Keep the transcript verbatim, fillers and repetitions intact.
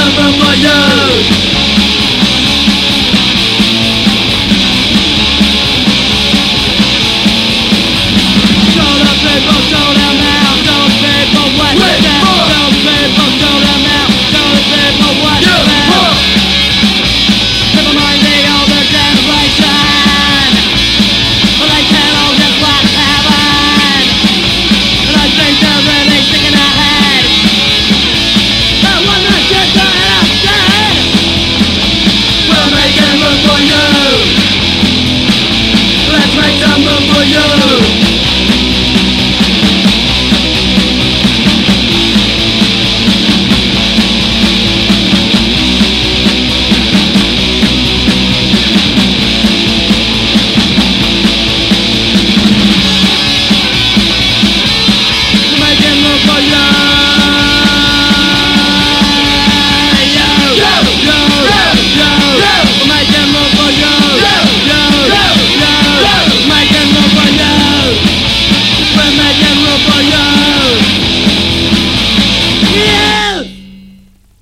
some room for you. Show the people, show them now. Show the people what you got. Show the people, show them now. Show the people what you got. Never mind the older generation, but they can't all just what happened. And I think they're really sick in their head. They wanna get the hell dead. We're making room for you. Let's make some room for you.